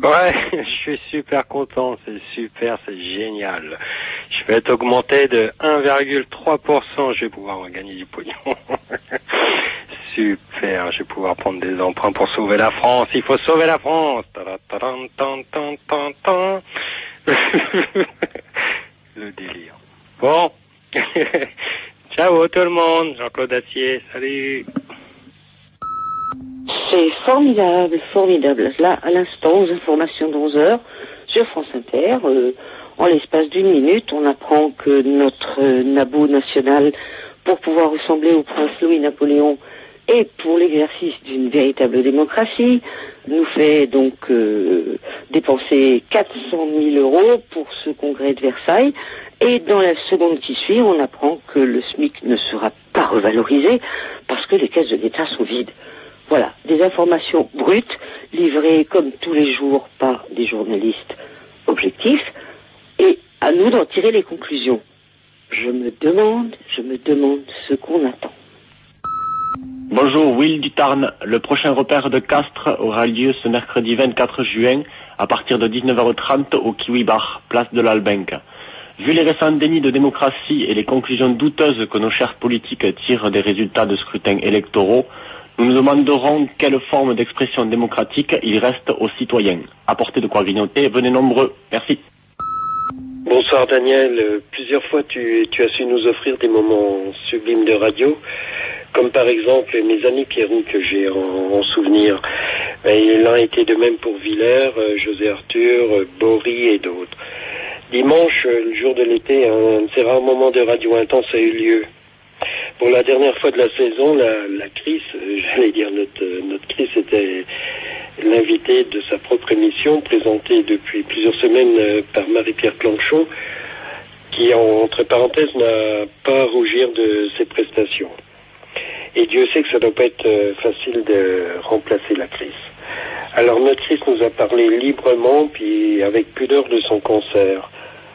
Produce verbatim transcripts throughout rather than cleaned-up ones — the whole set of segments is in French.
Ouais, je suis super content, c'est super, c'est génial. Je vais être augmenté de un virgule trois pour cent, je vais pouvoir gagner du pognon. Super, je vais pouvoir prendre des emprunts pour sauver la France, il faut sauver la France. Le délire. Bon, ciao tout le monde, Jean-Claude Assier, salut. C'est formidable, formidable. Là, à l'instant, aux informations de onze heures, sur France Inter, euh, en l'espace d'une minute, on apprend que notre euh, Naboo national, pour pouvoir ressembler au prince Louis-Napoléon et pour l'exercice d'une véritable démocratie, nous fait donc euh, dépenser quatre cent mille euros pour ce congrès de Versailles. Et dans la seconde qui suit, on apprend que le SMIC ne sera pas revalorisé parce que les caisses de l'État sont vides. Voilà, des informations brutes, livrées comme tous les jours par des journalistes objectifs, et à nous d'en tirer les conclusions. Je me demande, je me demande ce qu'on attend. Bonjour, Will du Tarn. Le prochain repère de Castres aura lieu ce mercredi vingt-quatre juin à partir de dix-neuf heures trente au Kiwi Bar, place de l'Albenque. Vu les récents dénis de démocratie et les conclusions douteuses que nos chers politiques tirent des résultats de scrutins électoraux, nous nous demanderons quelle forme d'expression démocratique il reste aux citoyens. Apportez de quoi grignoter, venez nombreux. Merci. Bonsoir Daniel, euh, plusieurs fois tu, tu as su nous offrir des moments sublimes de radio, comme par exemple mes amis Pierrot que j'ai en, en souvenir. Et l'un était de même pour Villers, euh, José Arthur, euh, Bory et d'autres. Dimanche, euh, le jour de l'été, un de ces rares moments de radio intense a eu lieu. Pour la dernière fois de la saison, la, la Chris, euh, j'allais dire notre, notre Chris était l'invité de sa propre émission, présentée depuis plusieurs semaines euh, par Marie-Pierre Planchon, qui, en, entre parenthèses, n'a pas à rougir de ses prestations. Et Dieu sait que ça ne doit pas être euh, facile de remplacer la Chris. Alors notre Chris nous a parlé librement, puis avec pudeur de son cancer,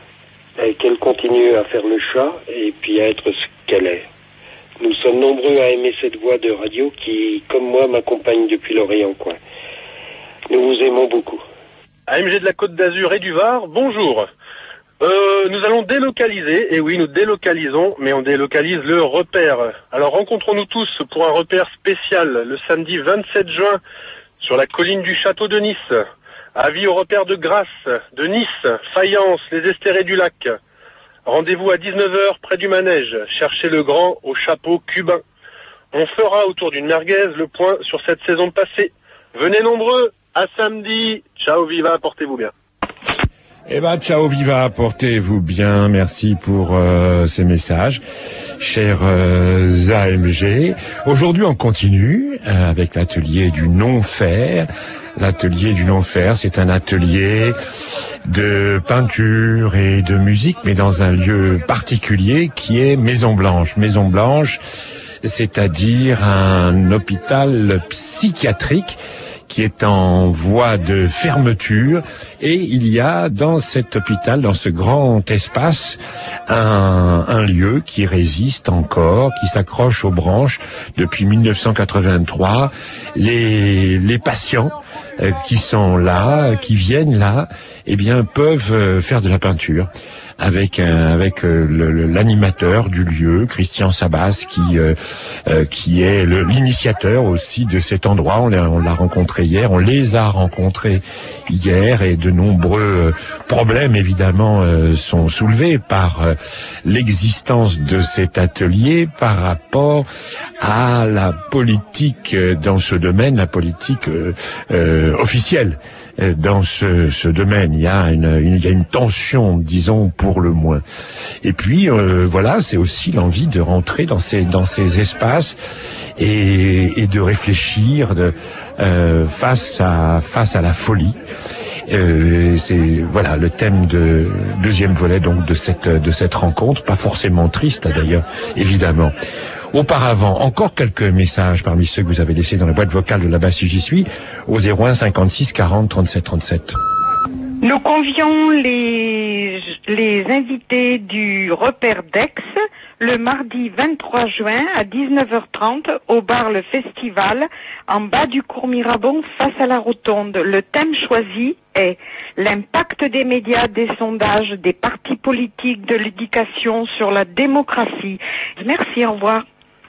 et qu'elle continue à faire le chat, et puis à être ce qu'elle est. Nous sommes nombreux à aimer cette voix de radio qui, comme moi, m'accompagne depuis l'oreille en coin. Nous vous aimons beaucoup. A M G de la Côte d'Azur et du Var, bonjour. Euh, nous allons délocaliser, et oui, nous délocalisons, mais on délocalise le repère. Alors rencontrons-nous tous pour un repère spécial le samedi vingt-sept juin sur la colline du château de Nice. Avis au repère de Grasse, de Nice, Fayence, les Estérés du Lac. Rendez-vous à dix-neuf heures près du manège. Cherchez le grand au chapeau cubain. On fera autour d'une merguez le point sur cette saison passée. Venez nombreux, à samedi. Ciao viva, portez-vous bien. Eh ben, ciao viva, portez-vous bien. Merci pour euh, ces messages, chers euh, A M G. Aujourd'hui, on continue euh, avec l'atelier du non-faire. L'atelier du non-faire, c'est un atelier de peinture et de musique, mais dans un lieu particulier qui est Maison Blanche. Maison Blanche, c'est-à-dire un hôpital psychiatrique qui est en voie de fermeture, et il y a dans cet hôpital, dans ce grand espace, un, un lieu qui résiste encore, qui s'accroche aux branches depuis mille neuf cent quatre-vingt-trois. Les, les patients euh, qui sont là, qui viennent là, eh bien peuvent euh, faire de la peinture avec euh, avec euh, le, le, l'animateur du lieu, Christian Sabas, qui euh, euh, qui est le, l'initiateur aussi de cet endroit. On l'a, on l'a rencontré hier, on les a rencontrés hier, et de nombreux euh, problèmes évidemment euh, sont soulevés par euh, l'existence de cet atelier par rapport à la politique euh, dans ce domaine, la politique euh, euh, officielle. Dans ce, ce domaine, il y a une, une, il y a une tension, disons, pour le moins. Et puis, euh, voilà, c'est aussi l'envie de rentrer dans ces, dans ces espaces et, et de réfléchir de, euh, face à, face à la folie. Euh, c'est voilà le thème de deuxième volet donc de cette, de cette rencontre, pas forcément triste d'ailleurs, évidemment. Auparavant, encore quelques messages parmi ceux que vous avez laissés dans la boîte vocale de là-bas si j'y suis, au zéro un cinquante-six quarante trente-sept trente-sept. Nous convions les, les invités du repère d'Aix le mardi vingt-trois juin à dix-neuf heures trente au bar Le Festival, en bas du cours Mirabeau, face à la rotonde. Le thème choisi est l'impact des médias, des sondages, des partis politiques, de l'éducation sur la démocratie. Merci, au revoir.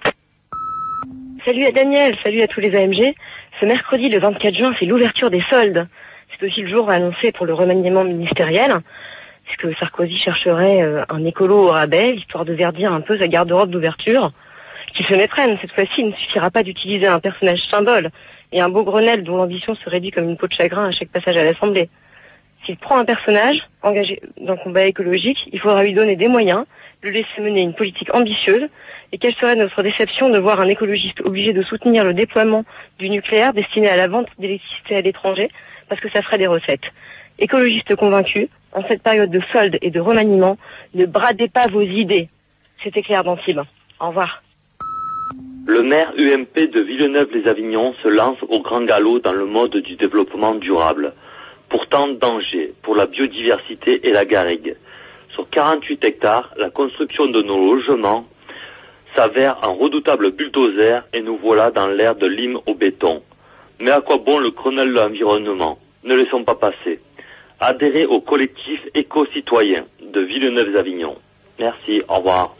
Salut à Daniel, salut à tous les A M G. Ce mercredi, le vingt-quatre juin, c'est l'ouverture des soldes. C'est aussi le jour annoncé pour le remaniement ministériel, puisque Sarkozy chercherait euh, un écolo au rabais, histoire de verdir un peu sa garde-robe d'ouverture, qui se méprenne. Cette fois-ci, il ne suffira pas d'utiliser un personnage symbole et un beau Grenelle dont l'ambition se réduit comme une peau de chagrin à chaque passage à l'Assemblée. S'il prend un personnage engagé dans le combat écologique, il faudra lui donner des moyens, le laisser mener une politique ambitieuse. Et quelle serait notre déception de voir un écologiste obligé de soutenir le déploiement du nucléaire destiné à la vente d'électricité à l'étranger, parce que ça ferait des recettes. Écologiste convaincu, en cette période de solde et de remaniement, ne bradez pas vos idées. C'était Claire d'Antibes. Au revoir. Le maire U M P de Villeneuve-les-Avignon se lance au grand galop dans le mode du développement durable. Pourtant danger pour la biodiversité et la garrigue. Sur quarante-huit hectares, la construction de nos logements s'avère un redoutable bulldozer et nous voilà dans l'ère de lime au béton. Mais à quoi bon le Grenelle de l'environnement? Ne laissons pas passer. Adhérez au collectif éco-citoyen de Villeneuve-les-Avignon. Merci, au revoir.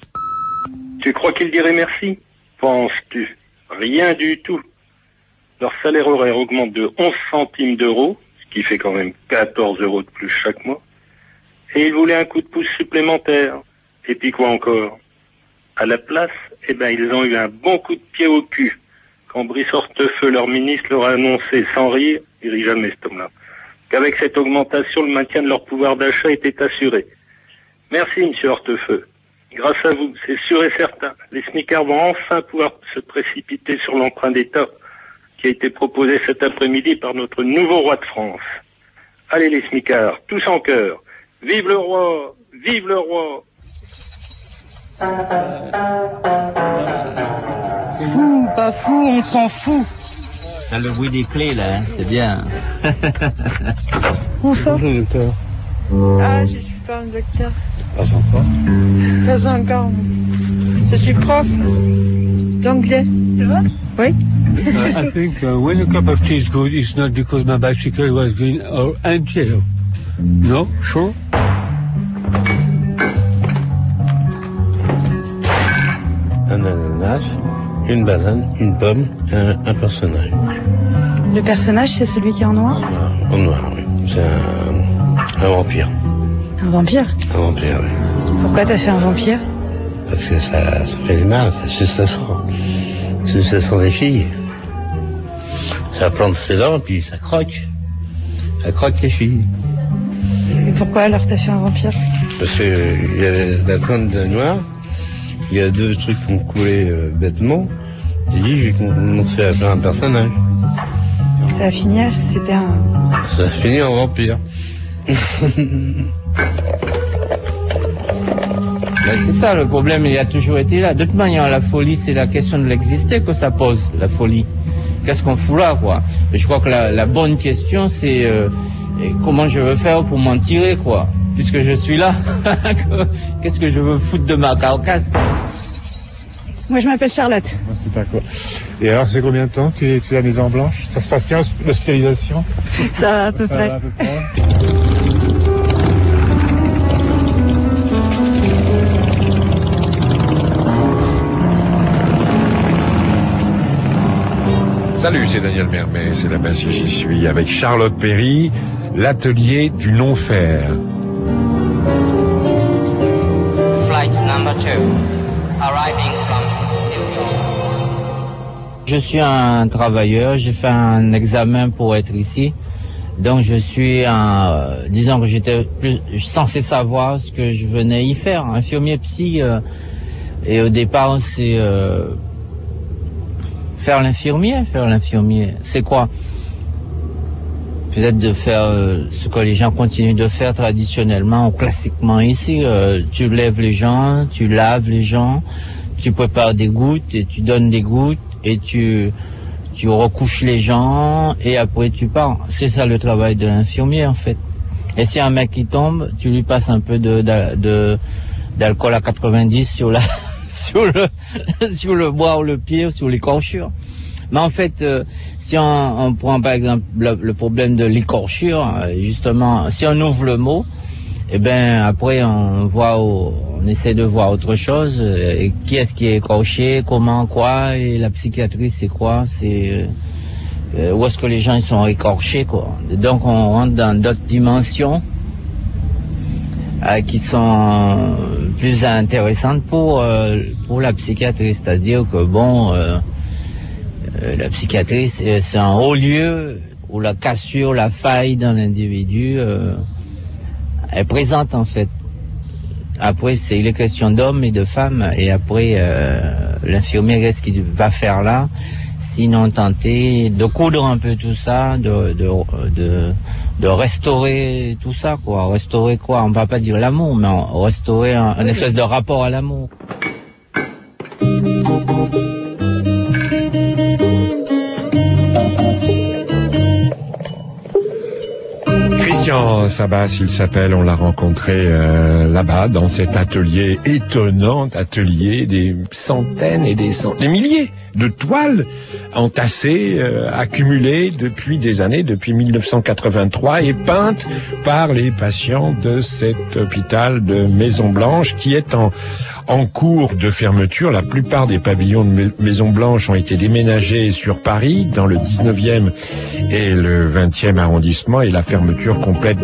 Tu crois qu'il dirait merci? Penses-tu? Rien du tout. Leur salaire horaire augmente de onze centimes d'euros, ce qui fait quand même quatorze euros de plus chaque mois. Et ils voulaient un coup de pouce supplémentaire. Et puis quoi encore? À la place, eh ben, ils ont eu un bon coup de pied au cul. Quand Brice Hortefeux, leur ministre, leur a annoncé sans rire, il rit jamais cet homme-là, qu'avec cette augmentation, le maintien de leur pouvoir d'achat était assuré. Merci, monsieur Hortefeux. Grâce à vous, c'est sûr et certain, les smicards vont enfin pouvoir se précipiter sur l'emprunt d'État qui a été proposé cet après-midi par notre nouveau roi de France. Allez les smicards, tous en chœur. Vive le roi! Vive le roi! Fou, pas fou, on s'en fout. T'as le bruit des clés là, hein, c'est bien. Bonsoir. Bonjour docteur. Ah, je suis pas un docteur. Pas encore. Pas encore. Je suis prof d'anglais. C'est vrai? Oui. uh, I think uh, when a cup of tea is good, it's not because my bicycle was green or and yellow. No? Sure? Un ananas, une banane, une pomme, un, un personnage. Le personnage, c'est celui qui est en noir? En noir, en noir, oui. C'est un, un vampire. Un vampire? Un vampire, oui. Pourquoi t'as fait un vampire? Parce que ça, ça fait du mal, ça suce ça sent. Ça suce ça sent des filles. Ça plante ses dents, puis ça croque. Ça croque les filles. Et pourquoi alors t'as fait un vampire? Parce que euh, il y avait la plante de noir. Il y a deux trucs qui ont coulé euh, bêtement. J'ai dit, j'ai commencé à faire un personnage. Ça a fini, c'était un... Ça a fini en vampire. Ben, c'est ça, le problème, il a toujours été là. De toute manière, la folie, c'est la question de l'exister que ça pose, la folie. Qu'est-ce qu'on fout là, quoi? Et je crois que la, la bonne question, c'est euh, comment je veux faire pour m'en tirer, quoi? Puisque je suis là, qu'est-ce que je veux foutre de ma carcasse? Moi, je m'appelle Charlotte. Moi, c'est pas quoi. Et alors, c'est combien de temps que tu es à la Maison Blanche? Ça se passe bien, l'hospitalisation? Ça va à peu Ça près. va à peu près. Salut, c'est Daniel Mermet, c'est la base que j'y suis, avec Charlotte Perry, l'atelier du non-faire. Flight number two, arriving from New York. Je suis un travailleur, j'ai fait un examen pour être ici. Donc je suis un, euh, disons que j'étais plus censé savoir ce que je venais y faire, infirmier psy. Euh, et au départ, c'est euh, faire l'infirmier, faire l'infirmier. C'est quoi? Peut-être de faire euh, ce que les gens continuent de faire traditionnellement ou classiquement ici. Euh, tu lèves les gens, tu laves les gens, tu prépares des gouttes et tu donnes des gouttes et tu tu recouches les gens et après tu pars. C'est ça le travail de l'infirmier en fait. Et si un mec qui tombe, tu lui passes un peu de de, de d'alcool à quatre-vingt-dix sur la sur le sur le bois ou le pied, sur l'écorchure. Mais en fait, euh, si on, on prend par exemple le, le problème de l'écorchure, justement, si on ouvre le mot, eh ben après on voit, on essaie de voir autre chose. Et qui est-ce qui est écorché, comment, quoi, et la psychiatrie c'est quoi, c'est euh, où est-ce que les gens ils sont écorchés, quoi. Donc on rentre dans d'autres dimensions euh, qui sont plus intéressantes pour euh, pour la psychiatrie, c'est-à-dire que bon. Euh, Euh, la psychiatrie, c'est, c'est un haut lieu où la cassure, la faille dans l'individu euh, est présente en fait. Après, c'est il est question d'hommes et de femmes, et après, euh, l'infirmier, qu'est-ce qu'il va faire là? Sinon tenter de coudre un peu tout ça, de de de, de restaurer tout ça, quoi. Restaurer quoi? On va pas dire l'amour, mais restaurer un, un espèce de rapport à l'amour. Christian Sabas, il s'appelle, on l'a rencontré euh, là-bas, dans cet atelier, étonnant atelier, des centaines et des centaines, des milliers de toiles entassées, euh, accumulées depuis des années, depuis mille neuf cent quatre-vingt-trois, et peintes par les patients de cet hôpital de Maison-Blanche, qui est en en cours de fermeture. La plupart des pavillons de Maison-Blanche ont été déménagés sur Paris, dans le dix-neuvième et le vingtième arrondissement, et la fermeture complète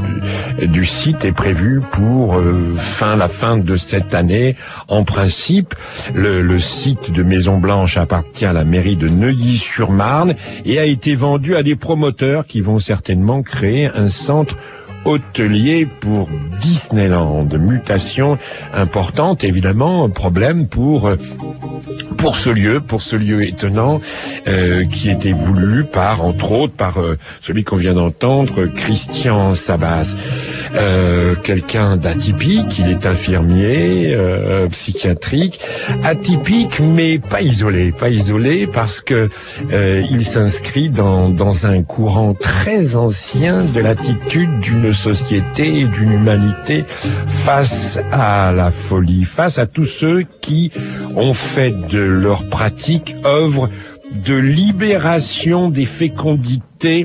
du, du site est prévue pour euh, fin la fin de cette année. En principe, le, le site de Maison-Blanche appartient à la mairie de Neuilly-sur-Marne et a été vendu à des promoteurs qui vont certainement créer un centre hôtelier pour Disneyland. Mutation importante, évidemment, problème pour pour ce lieu, pour ce lieu étonnant euh, qui était voulu par, entre autres, par euh, celui qu'on vient d'entendre, Christian Sabas. Euh, quelqu'un d'atypique, il est infirmier, euh, psychiatrique, atypique mais pas isolé, pas isolé parce que euh, il s'inscrit dans, dans un courant très ancien de l'attitude d'une société et d'une humanité face à la folie, face à tous ceux qui ont fait de leur pratique œuvre de libération des fécondités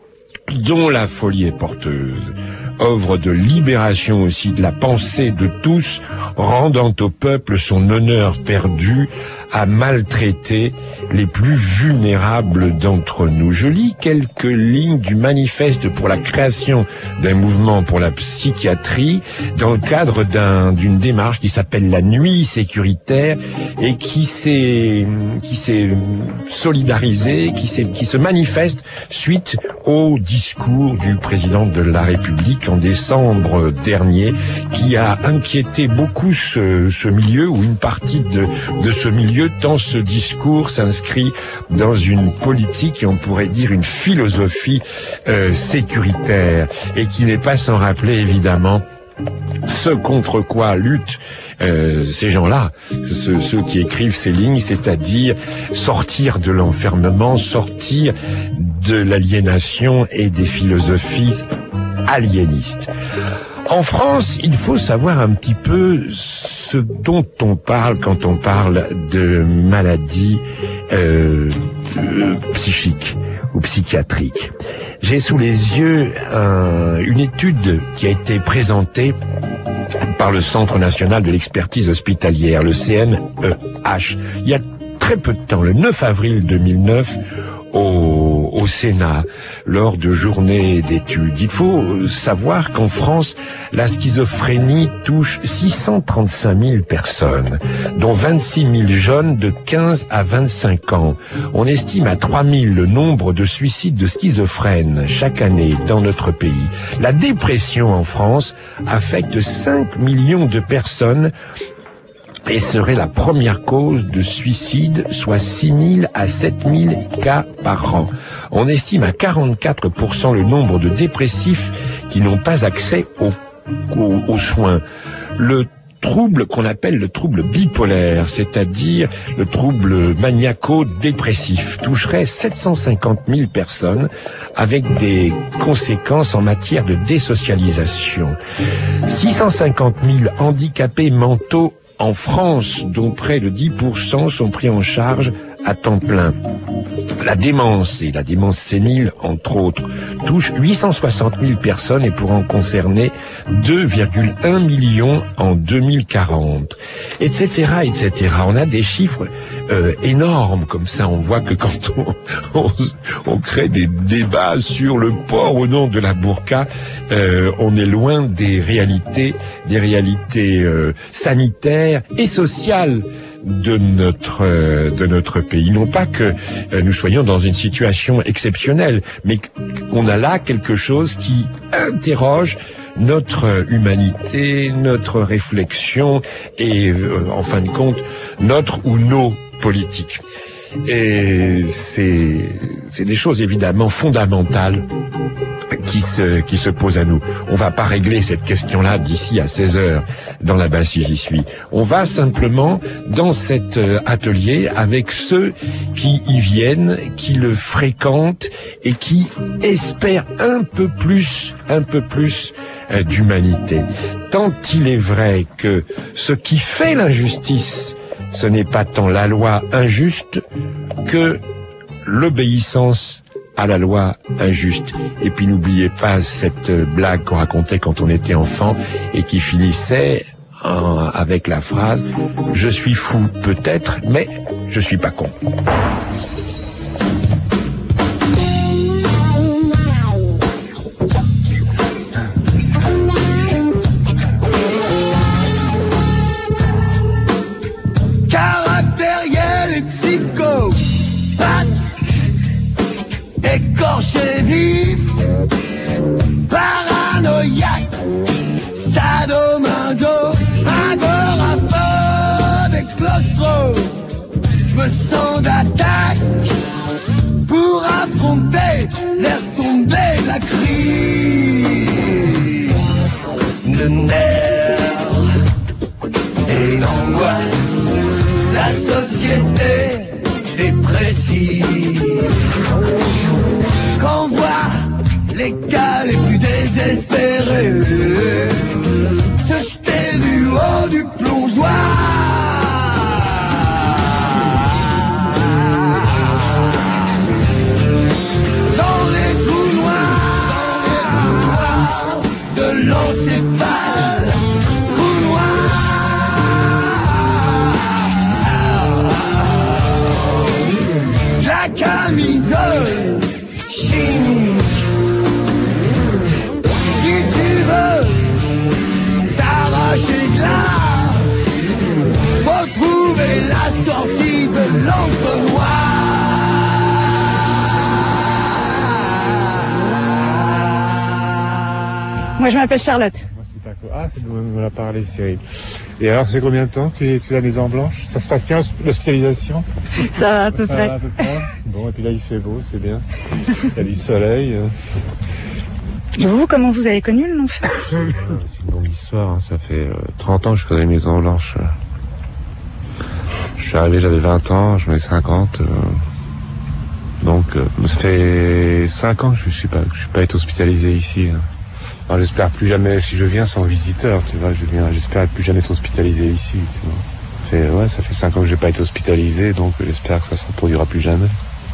dont la folie est porteuse. Œuvre de libération aussi de la pensée de tous, rendant au peuple son honneur perdu à maltraiter les plus vulnérables d'entre nous. Je lis quelques lignes du manifeste pour la création d'un mouvement pour la psychiatrie dans le cadre d'un, d'une démarche qui s'appelle la Nuit sécuritaire et qui s'est, qui s'est solidarisée, qui s'est, qui se manifeste suite au discours du président de la République en décembre dernier, qui a inquiété beaucoup ce, ce milieu ou une partie de, de ce milieu, tant ce discours s'inscrit dans une politique et on pourrait dire une philosophie euh, sécuritaire et qui n'est pas sans rappeler évidemment ce contre quoi luttent euh, ces gens-là, ceux, ceux qui écrivent ces lignes, c'est-à-dire sortir de l'enfermement, sortir de l'aliénation et des philosophies aliénistes. En France, il faut savoir un petit peu ce dont on parle quand on parle de maladies euh, euh, psychiques ou psychiatriques. J'ai sous les yeux un, une étude qui a été présentée par le Centre national de l'expertise hospitalière, le C N E H, il y a très peu de temps, le neuf avril deux mille neuf, Au, au Sénat, lors de journées d'études. Il faut savoir qu'en France, la schizophrénie touche six cent trente-cinq mille personnes, dont vingt-six mille jeunes de quinze à vingt-cinq ans. On estime à trois mille le nombre de suicides de schizophrènes chaque année dans notre pays. La dépression en France affecte cinq millions de personnes et serait la première cause de suicide, soit six mille à sept mille cas par an. On estime à quarante-quatre pour cent le nombre de dépressifs qui n'ont pas accès aux, aux, aux soins. Le trouble qu'on appelle le trouble bipolaire, c'est-à-dire le trouble maniaco-dépressif, toucherait sept cent cinquante mille personnes avec des conséquences en matière de désocialisation. six cent cinquante mille handicapés mentaux en France, dont près de dix pour cent sont pris en charge à temps plein. La démence, et la démence sénile, entre autres, touche huit cent soixante mille personnes et pourra en concerner deux virgule un millions en deux mille quarante, et cetera, et cetera. On a des chiffres euh, énormes comme ça. On voit que quand on, on, on crée des débats sur le port au nom de la burqa, euh, on est loin des réalités, des réalités euh, sanitaires et sociales de notre euh, de notre pays. Non pas que euh, nous soyons dans une situation exceptionnelle, mais qu'on a là quelque chose qui interroge notre humanité, notre réflexion et, euh, en fin de compte, notre ou nos politiques. Et c'est c'est des choses évidemment fondamentales qui se qui se posent à nous. On va pas régler cette question-là d'ici à seize heures dans la base si j'y suis. On va simplement dans cet atelier avec ceux qui y viennent, qui le fréquentent et qui espèrent un peu plus, un peu plus euh, d'humanité. Tant il est vrai que ce qui fait l'injustice, ce n'est pas tant la loi injuste que l'obéissance à la loi injuste. Et puis n'oubliez pas cette blague qu'on racontait quand on était enfant et qui finissait en, avec la phrase « Je suis fou peut-être, mais je suis pas con ». Écorché vif, paranoïaque, sadomaso, agoraphobe et claustro. Je me sens d'attaque pour affronter les retombées de la crise. De nerfs et d'angoisse, la société dépressive. Qu'on voit les cas les plus désespérés se jeter du haut du plongeoir. Dans les trous noirs, de l'encéphale, trous noirs, la camisole chimique. Si tu veux t'arracher de là, faut trouver la sortie de l'entonnoir. Moi je m'appelle Charlotte. Moi c'est pas quoi. Ah, c'est bon, on me l'a parlé, Cyril. Et alors, c'est combien de temps que tu es à la Maison Blanche? Ça se passe bien l'hospitalisation? Ça va à peu Ça près. va à peu près. Bon, et puis là il fait beau, c'est bien. Il y a du soleil. Et vous, comment vous avez connu le Nonfer? C'est une longue histoire, hein. Ça fait euh, trente ans que je connais Maison Blanche. Je suis arrivé, j'avais vingt ans, je m'avais cinquante. Euh, donc, euh, ça fait cinq ans que je suis pas, que je suis pas été hospitalisé ici. Hein. Alors, j'espère plus jamais, si je viens sans visiteur, tu vois, je viens, j'espère plus jamais être hospitalisé ici, tu vois. Ça fait, ouais, ça fait cinq ans que j'ai pas été hospitalisé, donc j'espère que ça se reproduira plus jamais.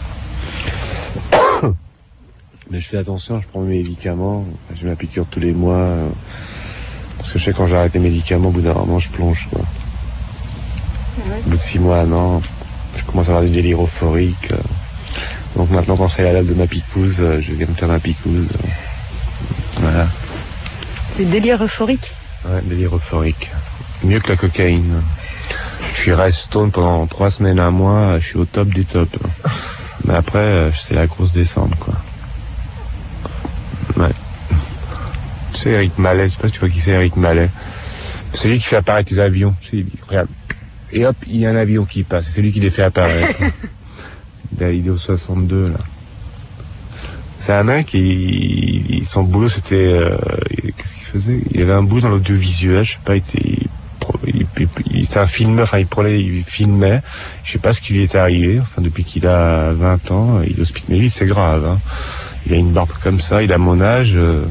Mais je fais attention, je prends mes médicaments, j'ai ma piqûre tous les mois, euh, parce que je sais quand j'arrête les médicaments, au bout d'un moment, je plonge, quoi. Ouais. Au bout de six mois, un an, je commence à avoir des délires euphoriques. Euh, donc maintenant, quand c'est la date de ma picouse, euh, je viens me faire ma picouse. Euh, voilà. Des délires euphoriques. Ouais, délire euphorique. Mieux que la cocaïne. Je suis reste stone pendant trois semaines, un mois, je suis au top du top. Mais après, euh, c'est la grosse descente, quoi. Ouais. Tu sais, Eric Mallet, je sais pas si tu vois qui c'est, Eric Mallet. C'est lui qui fait apparaître les avions. Tu sais, il dit, regarde. Et hop, il y a un avion qui passe. C'est lui qui les fait apparaître. Il est au soixante-deux, là. C'est un mec, il, il, son boulot, c'était... Euh, qu'est-ce qu'il faisait? Il avait un boulot dans l'audiovisuel, je sais pas, il était, il était un filmeur, enfin il prenait, il filmait. Je sais pas ce qui lui est arrivé. Enfin depuis qu'il a vingt ans, il est hospitalisé. C'est grave. Hein. Il a une barbe comme ça. Il a mon âge. Euh,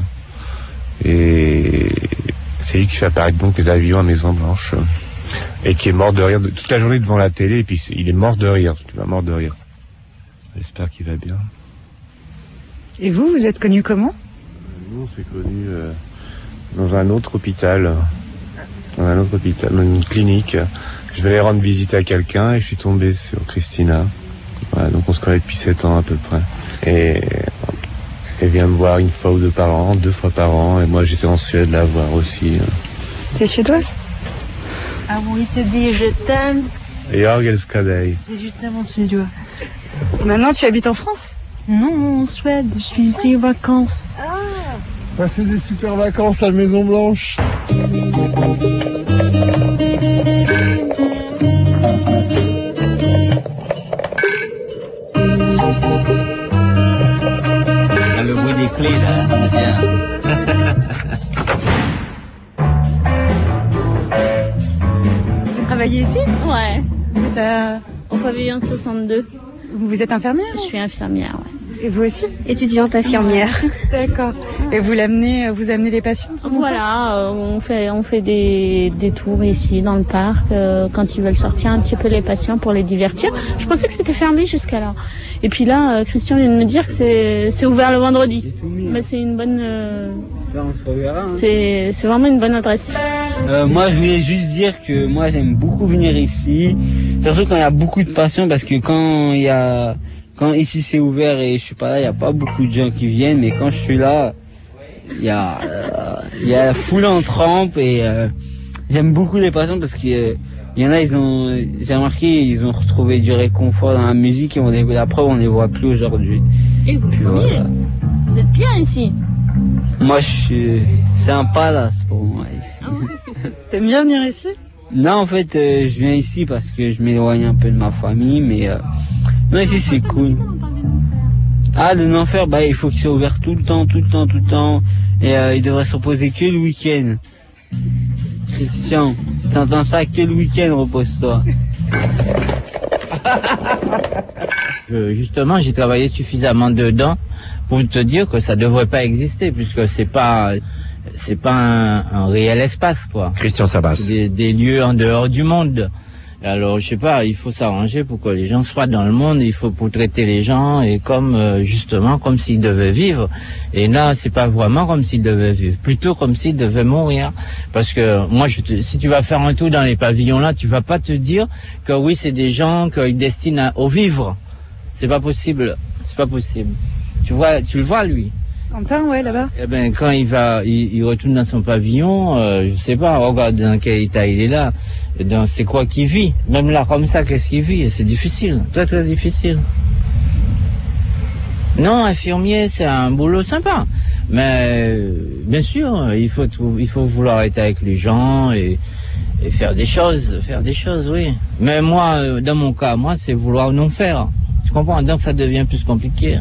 et c'est lui qui fait apparaître donc les avions à Maison Blanche. Euh, et qui est mort de rire de, toute la journée devant la télé. Et puis il est mort de rire. Il va mort de rire. J'espère qu'il va bien. Et vous, vous êtes connu comment? Nous, on s'est connus euh, dans un autre hôpital. Dans un autre hôpital, dans une clinique. Je venais rendre visite à quelqu'un et je suis tombé sur Christina. Voilà, donc on se connaît depuis sept ans à peu près. Et elle vient me voir une fois ou deux par an, deux fois par an. Et moi, j'étais en Suède la voir aussi. C'était suédoise? Ah oui, c'est dit je t'aime. Et Jag älskar dig. C'est je t'aime en suédois. Maintenant, tu habites en France? Non, en Suède. Je suis ici en vacances. Ah. Passer des super vacances à Maison Blanche. Ah, le bruit des clés là, c'est bien. Vous travaillez ici? Ouais. Vous êtes à... Au pavillon soixante-deux. Vous êtes infirmière? Je suis infirmière, ouais. Et vous aussi? Étudiante infirmière. D'accord. Et vous l'amenez, vous amenez les patients? Voilà, euh, on fait on fait des, des tours ici dans le parc euh, quand ils veulent sortir un petit peu les patients pour les divertir. Je pensais que c'était fermé jusqu'à là. Et puis là, euh, Christian vient de me dire que c'est c'est ouvert le vendredi. Mais c'est une bonne euh, c'est c'est vraiment une bonne adresse. Euh, moi, je voulais juste dire que moi j'aime beaucoup venir ici, surtout quand il y a beaucoup de patients, parce que quand il y a Quand ici c'est ouvert et je suis pas là, il n'y a pas beaucoup de gens qui viennent, mais quand je suis là, il y a, euh, il y a la foule en trempe et euh, j'aime beaucoup les patients parce qu'il euh, y en a, ils ont, j'ai remarqué, ils ont retrouvé du réconfort dans la musique et on les, la preuve, on les voit plus aujourd'hui. Et vous, Puis, voilà. Vous êtes bien ici? Moi, je suis, c'est un palace pour moi ici. Ah, t'aimes bien venir ici? Non, en fait, euh, je viens ici parce que je m'éloigne un peu de ma famille, mais euh, non, ici c'est cool. Ah, le Nanfer, bah il faut qu'il soit ouvert tout le temps, tout le temps, tout le temps. Et euh, il devrait se reposer que le week-end. Christian, si t'entends ça, que le week-end, repose-toi. Je, justement, j'ai travaillé suffisamment dedans pour te dire que ça devrait pas exister, puisque c'est pas, c'est pas un, un réel espace, quoi. Christian Sabas. C'est des, des lieux en dehors du monde. Alors, je sais pas, il faut s'arranger pour que les gens soient dans le monde, il faut pour traiter les gens et comme, euh, justement, comme s'ils devaient vivre. Et là, c'est pas vraiment comme s'ils devaient vivre, plutôt comme s'ils devaient mourir. Parce que, moi, je te, si tu vas faire un tour dans les pavillons là, tu vas pas te dire que oui, c'est des gens qu'ils destinent à, au vivre. C'est pas possible. C'est pas possible. Tu vois, tu le vois, lui. Quentin, ouais, là-bas. Eh ben, quand il va, il, il retourne dans son pavillon, euh, je sais pas, regarde dans quel état il est là. Dans, c'est quoi qu'il vit? Même là, comme ça, qu'est-ce qu'il vit? C'est difficile. Très, très difficile. Non, infirmier, c'est un boulot sympa. Mais, bien sûr, il faut, il faut vouloir être avec les gens et, et faire des choses, faire des choses, oui. Mais moi, dans mon cas, moi, c'est vouloir non faire. Tu comprends? Donc, ça devient plus compliqué.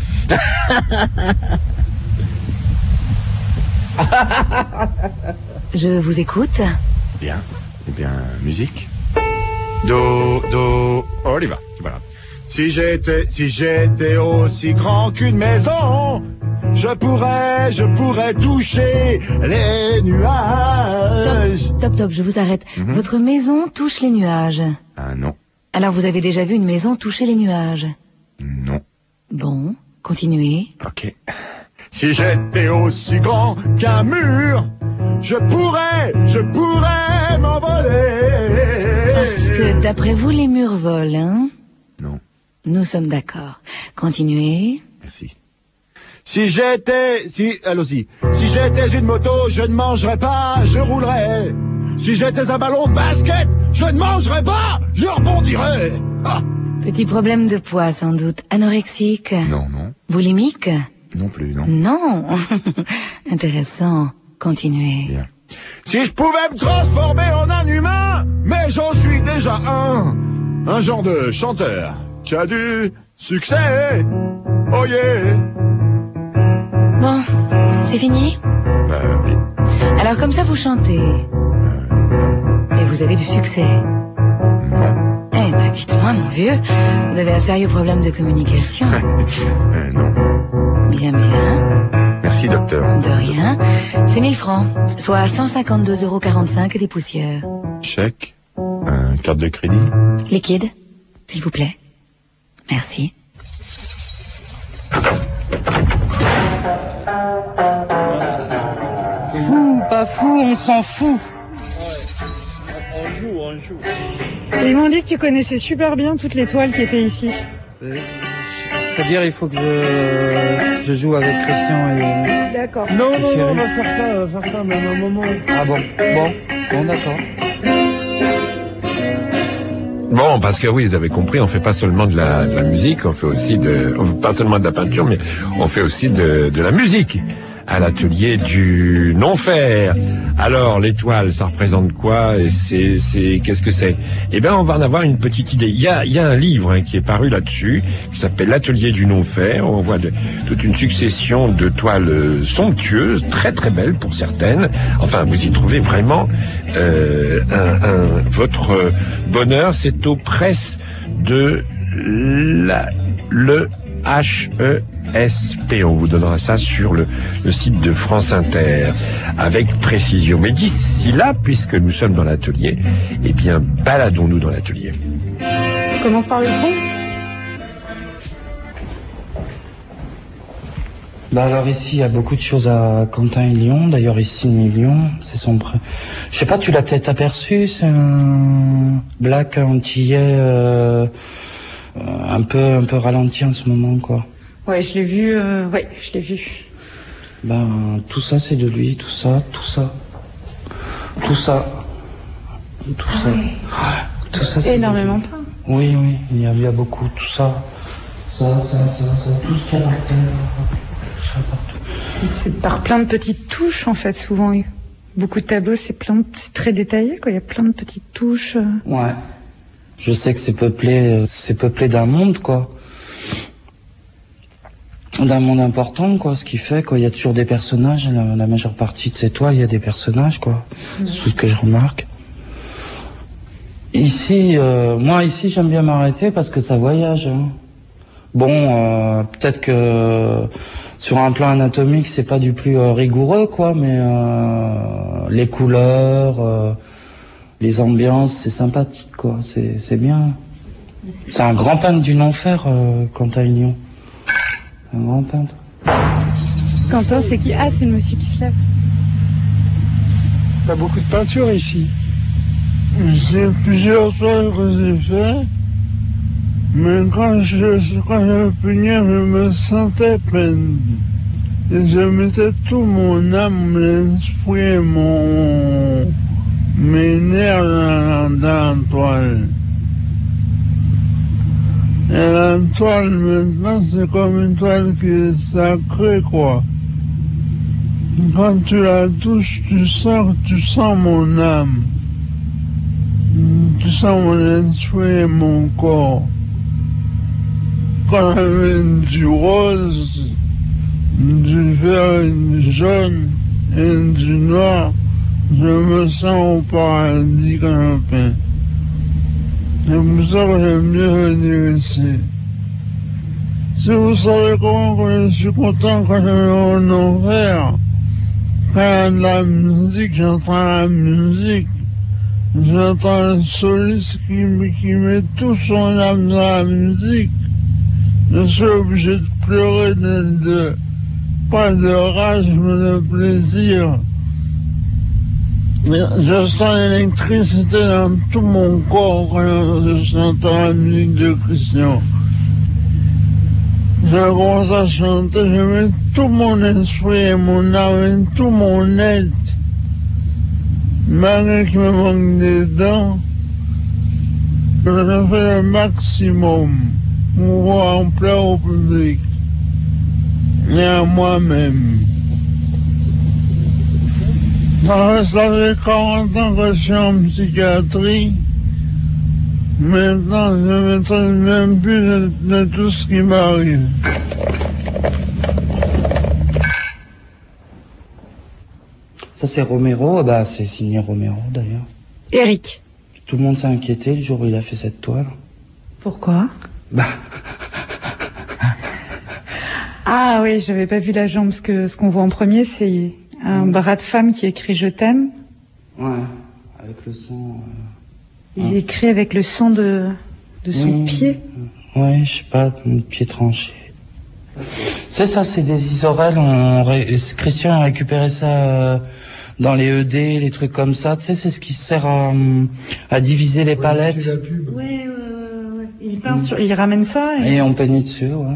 Je vous écoute. Bien. Eh bien, musique. Do, do. Oh, on y va. Voilà. Si j'étais, si j'étais aussi grand qu'une maison, je pourrais, je pourrais toucher les nuages. Top, top, top, je vous arrête. Mm-hmm. Votre maison touche les nuages. Ah non. Alors vous avez déjà vu une maison toucher les nuages? Non. Bon, continuez. Ok. Si j'étais aussi grand qu'un mur, je pourrais, je pourrais m'envoler. Parce que d'après vous, les murs volent, hein? Non. Nous sommes d'accord. Continuez. Merci. Si j'étais, si, allons-y. Si j'étais une moto, je ne mangerais pas, je roulerais. Si j'étais un ballon de basket, je ne mangerais pas, je rebondirais. Ah. Petit problème de poids, sans doute. Anorexique? Non, non. Boulimique? Non plus, non. Non. Intéressant. Continuez. Bien. Si je pouvais me transformer en un humain, mais j'en suis déjà un. Un genre de chanteur qui a du succès. Oh yeah. Bon, c'est fini? Bah oui. Alors comme ça vous chantez. Euh, Et vous avez du succès. Eh ben, dites-moi, mon vieux, vous avez un sérieux problème de communication. euh, non. Bien, bien. Merci, docteur. De rien. C'est mille francs, soit cent cinquante-deux euros quarante-cinq des poussières. Chèque? Un carte de crédit? Liquide, s'il vous plaît. Merci. Fou, pas fou, on s'en fout. On joue, on joue. Et ils m'ont dit que tu connaissais super bien toutes les toiles qui étaient ici. Euh, C'est-à-dire, il faut que je, je joue avec Christian et... D'accord. Non, et non, Cyril. non, on va faire ça, on va faire ça, même un moment. Ah bon, bon, bon, d'accord. Bon, parce que oui, vous avez compris, on fait pas seulement de la, de la musique, on fait aussi de, on fait pas seulement de la peinture, mais on fait aussi de, de la musique à l'atelier du non-faire. Alors, l'étoile, ça représente quoi? Et c'est, c'est, qu'est-ce que c'est? Eh ben, on va en avoir une petite idée. Il y a, il y a un livre hein, qui est paru là-dessus, qui s'appelle l'atelier du non-faire. On voit de, toute une succession de toiles euh, somptueuses, très très belles pour certaines. Enfin, vous y trouvez vraiment euh, un, un, votre bonheur. C'est aux presses de la, le H E S P. On vous donnera ça sur le, le site de France Inter avec précision. Mais d'ici là, puisque nous sommes dans l'atelier, eh bien, baladons-nous dans l'atelier. On commence par le fond. Bah alors ici, il y a beaucoup de choses à Quentin et Lyon. D'ailleurs, ici, né Lyon, c'est son pré... Je sais pas, tu l'as peut-être aperçu, c'est un black antillais euh, un peu un peu ralenti en ce moment, quoi. Ouais, je l'ai vu, euh, ouais, je l'ai vu. Ben, tout ça, c'est de lui, tout ça, tout ça. Tout ça. Tout Ah ça. ouais. Ouais, tout ça, c'est énormément de lui. pas. Oui, oui, il y a, il y a beaucoup, tout ça. Ça, ça, ça, ça, tout ce qu'il y a par terre. Ça, partout. C'est, c'est par plein de petites touches, en fait, souvent. Beaucoup de tableaux, c'est plein de, c'est très détaillé, quoi. Il y a plein de petites touches. Ouais. Je sais que c'est peuplé, c'est peuplé d'un monde, quoi. D'un monde important, quoi, ce qui fait, quoi, il y a toujours des personnages, la, la majeure partie de ces toiles, il y a des personnages, quoi. Mmh. C'est tout ce que je remarque. Ici, euh, moi, ici, j'aime bien m'arrêter parce que ça voyage, hein. Bon, euh, peut-être que sur un plan anatomique, c'est pas du plus euh, rigoureux, quoi, mais euh, les couleurs, euh, les ambiances, c'est sympathique, quoi, c'est, c'est bien. C'est un grand peintre du non-faire, euh, Quentin Lyon. Un grand peintre. Quentin, c'est qui? Ah, c'est le monsieur qui se lève. T'as beaucoup de peinture ici. C'est plusieurs toiles que j'ai fait, mais quand je, quand je peignais, je me sentais peine. Et je mettais tout mon âme, l'esprit, mon, mes nerfs dans, dans la toile. Et la toile, maintenant, c'est comme une toile qui est sacrée, quoi. Quand tu la touches, tu sens, tu sens mon âme. Tu sens mon esprit et mon corps. Quand j'avais du rose, du vert, du jaune et du noir, je me sens au paradis quand je peins. C'est pour ça que j'aime bien venir ici. Si vous savez comment que je suis content quand je vais en enfer, quand il y a de la musique, j'entends la musique, j'entends le soliste qui, qui met tout son âme dans la musique. Je suis obligé de pleurer, de, de, pas de rage, mais de plaisir. Je sens l'électricité dans tout mon corps quand je j'entends la musique de Christian. Je commence à chanter, je mets tout mon esprit et mon âme et tout mon être. Malgré qu'il me manque des dents, je fais le maximum pour en plaire au public et à moi-même. Ça fait quarante ans que je suis en psychiatrie. Maintenant, je ne maîtrise même plus de, de tout ce qui m'arrive. Ça, c'est Romero. Bah, c'est signé Romero, d'ailleurs. Eric. Tout le monde s'est inquiété le jour où il a fait cette toile. Pourquoi? Bah. Ah oui, j'avais pas vu la jambe, parce que ce qu'on voit en premier, c'est un bras de femme qui écrit « Je t'aime ». Ouais, avec le sang... Euh... Il écrit avec le sang de, de son oui. pied. Ouais, je sais pas, de pied tranché. C'est ça, c'est des isorels. On ré... Christian a récupéré ça euh, dans les E D, les trucs comme ça. Tu sais, c'est ce qui sert à, à diviser les ouais, palettes. Ouais, ouais, ouais, ouais. Il peint sur... Il ramène ça et... et on peignait dessus, ouais.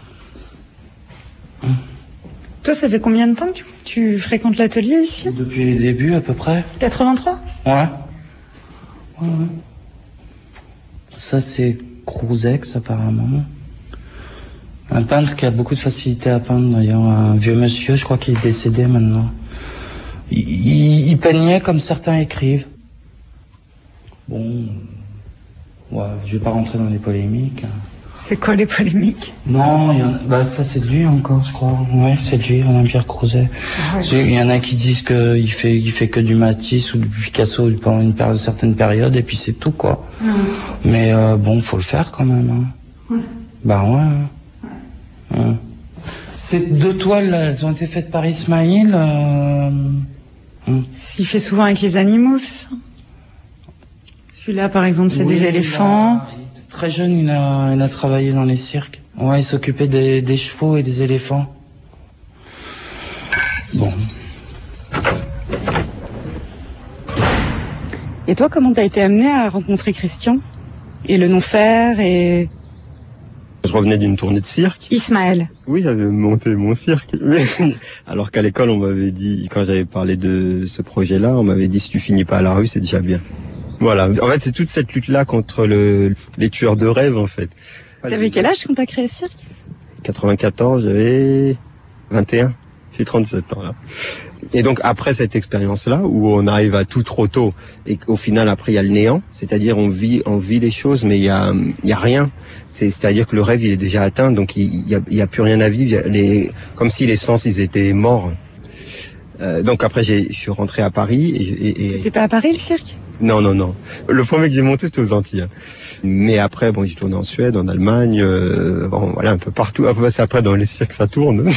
Toi, ça fait combien de temps que tu, tu fréquentes l'atelier ici? Depuis les débuts, à peu près. quatre-vingt-trois? Ouais. Ouais, ouais. Ça, c'est Crouzex, apparemment. Un peintre qui a beaucoup de facilité à peindre, d'ailleurs. Un vieux monsieur, je crois qu'il est décédé maintenant. Il, il, il peignait comme certains écrivent. Bon... Ouais, je vais pas rentrer dans les polémiques. C'est quoi les polémiques? Non, il y en a... bah ça c'est de lui encore, je crois. Ouais, c'est de lui, Olympia Crouzet. Ah ouais. Il y en a qui disent qu'il fait, il fait que du Matisse ou du Picasso pendant une période, certaine période, et puis c'est tout, quoi. Mmh. Mais euh, bon, faut le faire quand même. Hein. Ouais. Bah ouais. ouais. ouais. Ces deux toiles, là, elles ont été faites par Ismaïl. Euh... Mmh. Il fait souvent avec les animaux, c'est ça? Celui-là, par exemple, c'est oui, des éléphants. A... Très jeune, il a, il a travaillé dans les cirques. Ouais, il s'occupait des, des chevaux et des éléphants. Bon. Et toi, comment t'as été amené à rencontrer Christian? Et le non-faire et... Je revenais d'une tournée de cirque. Ismaël. Oui, j'avais monté mon cirque. Alors qu'à l'école, on m'avait dit, quand j'avais parlé de ce projet-là, on m'avait dit, si tu finis pas à la rue, c'est déjà bien. Voilà. En fait, c'est toute cette lutte-là contre le, les tueurs de rêve, en fait. T'avais quel âge quand t'as créé le cirque? quatre-vingt-quatorze, j'avais vingt et un. J'ai trente-sept ans, là. Et donc, après cette expérience-là, où on arrive à tout trop tôt, et qu'au final, après, il y a le néant, c'est-à-dire, on vit, on vit les choses, mais il y a, il y a rien. C'est, c'est-à-dire que le rêve, il est déjà atteint, donc il y a, il y a plus rien à vivre. Il y a les, comme si les sens, ils étaient morts. Euh, donc après, j'ai, je suis rentré à Paris, et, et, et... T'es pas à Paris, le cirque? Non, non, non. Le premier que j'ai monté, c'était aux Antilles. Mais après, bon, j'ai tourné en Suède, en Allemagne, euh, bon, voilà, un peu partout. C'est après, dans les cirques, ça tourne.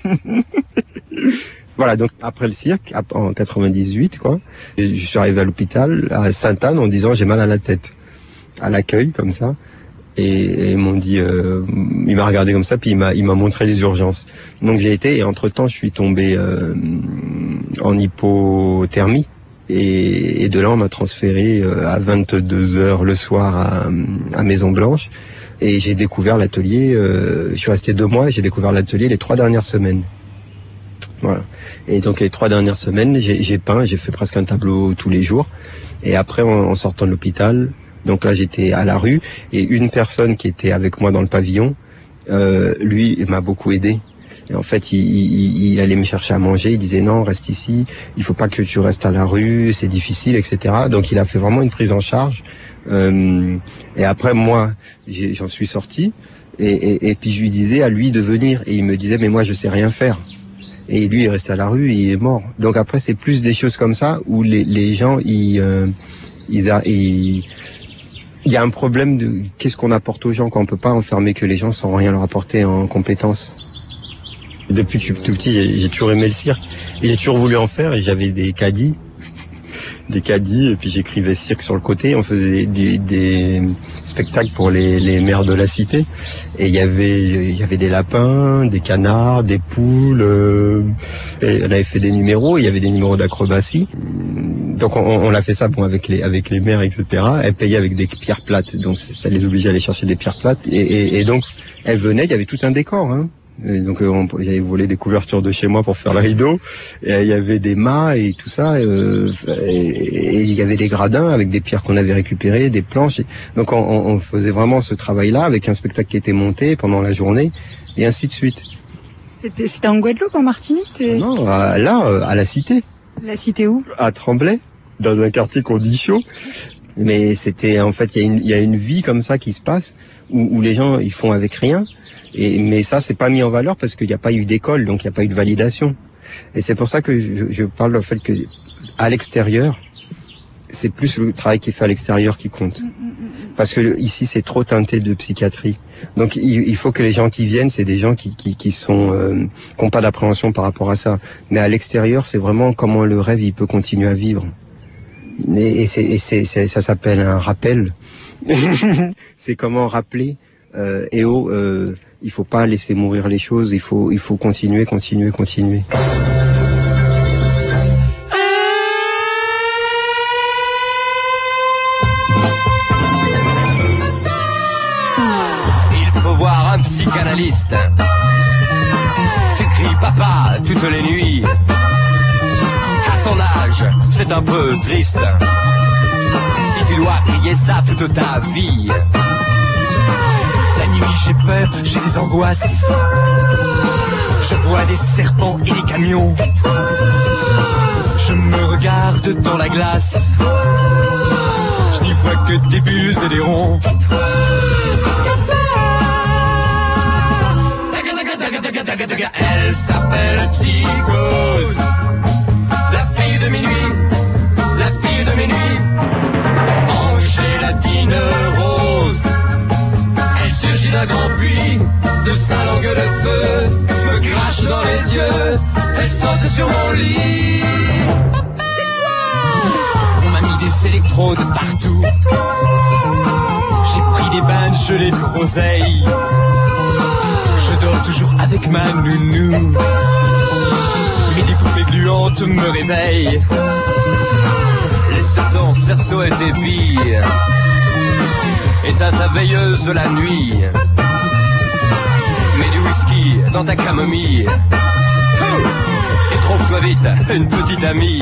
Voilà, donc après le cirque, en quatre-vingt-dix-huit, quoi, je suis arrivé à l'hôpital, à Sainte-Anne, en disant j'ai mal à la tête. À l'accueil, comme ça. Et, et ils m'ont dit, euh, il m'a regardé comme ça, puis il m'a, il m'a montré les urgences. Donc j'ai été, et entre-temps, je suis tombé euh, en hypothermie. Et, et de là, on m'a transféré euh, à vingt-deux heures le soir à, à Maison-Blanche. Et j'ai découvert l'atelier, euh, je suis resté deux mois et j'ai découvert l'atelier les trois dernières semaines. Voilà. Et donc les trois dernières semaines, j'ai, j'ai peint, j'ai fait presque un tableau tous les jours. Et après, en, en sortant de l'hôpital, donc là, j'étais à la rue. Et une personne qui était avec moi dans le pavillon, euh, lui, m'a beaucoup aidé. Et en fait, il, il, il allait me chercher à manger. Il disait non, reste ici. Il faut pas que tu restes à la rue. C'est difficile, et cetera. Donc, il a fait vraiment une prise en charge. Euh, et après, moi, j'ai, j'en suis sorti. Et, et, et puis, je lui disais à lui de venir. Et il me disait, mais moi, je sais rien faire. Et lui, il est resté à la rue. Et il est mort. Donc après, c'est plus des choses comme ça où les, les gens, ils, euh, ils, a, ils il y a un problème de qu'est-ce qu'on apporte aux gens, quand on peut pas enfermer que les gens sans rien leur apporter en compétences. Depuis que je suis tout petit, j'ai, j'ai toujours aimé le cirque. Et j'ai toujours voulu en faire, et j'avais des caddies. Des caddies, et puis j'écrivais cirque sur le côté. On faisait des, des, des spectacles pour les, les maires de la cité. Et il y avait, il y avait des lapins, des canards, des poules. Euh, et on avait fait des numéros, il y avait des numéros d'acrobatie. Donc on, on a fait ça bon, avec les, avec les maires, et cetera. Elles payaient avec des pierres plates. Donc ça les obligeait à aller chercher des pierres plates. Et, et, et donc, elles venaient, il y avait tout un décor, hein. Et donc euh, j'avais volé des couvertures de chez moi pour faire le rideau, et il y avait des mâts et tout ça, euh, et il y avait des gradins avec des pierres qu'on avait récupérées, des planches. Et donc on, on faisait vraiment ce travail-là avec un spectacle qui était monté pendant la journée, et ainsi de suite. C'était, c'était en Guadeloupe, en Martinique? Non, à, là, à la Cité. La Cité où? À Tremblay, dans un quartier qu'on dit chaud. Mais c'était, en fait, il y a une, il y a une vie comme ça qui se passe, où, où les gens, ils font avec rien. Et, mais ça, c'est pas mis en valeur parce qu'il n'y a pas eu d'école, donc il n'y a pas eu de validation. Et c'est pour ça que je, je parle du fait que, à l'extérieur, c'est plus le travail qui est fait à l'extérieur qui compte. Parce que ici, c'est trop teinté de psychiatrie. Donc, il, il faut que les gens qui viennent, c'est des gens qui, qui, qui sont, euh, qui n'ont pas d'appréhension par rapport à ça. Mais à l'extérieur, c'est vraiment comment le rêve, il peut continuer à vivre. Et, et, c'est, et c'est, c'est, ça s'appelle un rappel. C'est comment rappeler, euh, et oh, euh, il faut pas laisser mourir les choses, il faut, il faut continuer, continuer, continuer. Psychanalyste, tu cries papa toutes les nuits. À ton âge, c'est un peu triste. Si tu dois crier ça toute ta vie. La nuit j'ai peur, j'ai des angoisses. Je vois des serpents et des camions. Je me regarde dans la glace. Je n'y vois que des bulles et des ronds. Elle s'appelle Psychose, la fille de minuit, la fille de minuit, Angélatine rose. Elle surgit d'un grand puits, de sa langue de feu, me crache dans les yeux, elle saute sur mon lit. On m'a mis des électrodes partout, j'ai pris des bains gelés de groseille. Je dors toujours avec ma nounou, mais des poupées gluantes me réveillent. Les serpents, cerceaux et des billes, éteins ta veilleuse la nuit. Mets du whisky dans ta camomille, et trouve-toi vite une petite amie.